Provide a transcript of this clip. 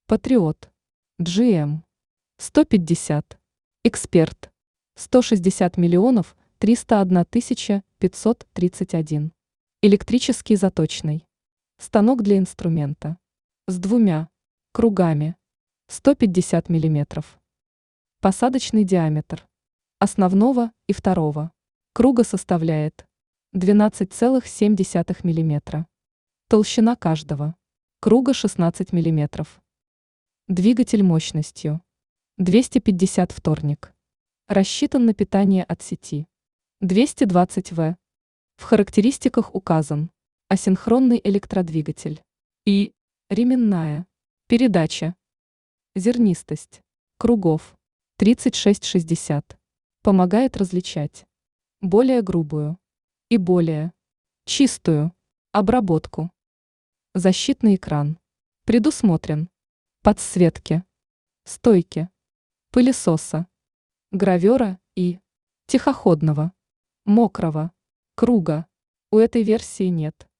Патриот, GM, 150, Эксперт, 160 миллионов 301 тысяча 531. Электрический заточный. Станок для инструмента. С двумя кругами. 150 миллиметров. Посадочный диаметр основного и второго круга составляет 12,7 миллиметра. Толщина каждого круга 16 миллиметров. Двигатель мощностью 250 вторник. Рассчитан на питание от сети 220 В. В характеристиках указан асинхронный электродвигатель и ременная передача. Зернистость кругов 36-60. Помогает различать более грубую и более чистую обработку. Защитный экран предусмотрен. Подсветки, стойки, пылесоса, гравера и тихоходного, мокрого круга у этой версии нет.